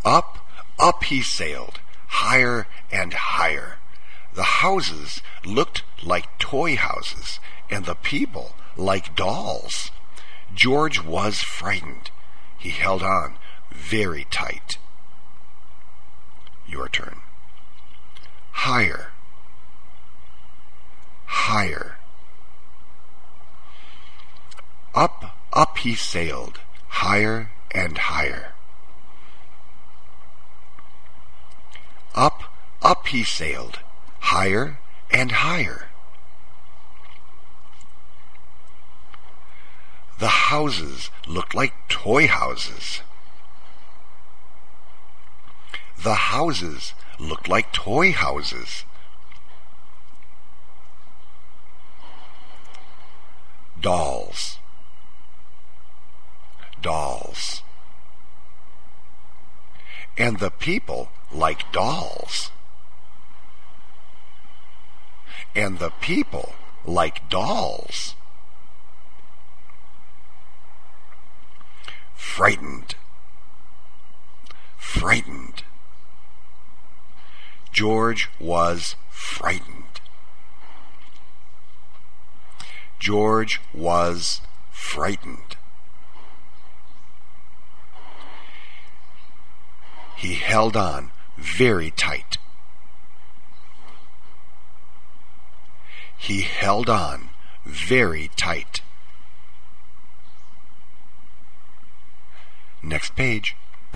Up, up he sailed, higher and higher. The houses looked like toy houses, and the people like dolls. George was frightened. He held on very tight. Your turn. Higher, higher. Up, up he sailed, higher and higher. Up, up he sailed, higher and higher. The houses looked like toy houses. The houses looked like toy houses. Dolls, dolls. And the people like dolls. And the people like dolls. Frightened, frightened. George was frightened. George was frightened. He held on very tight. He held on very tight. Next page.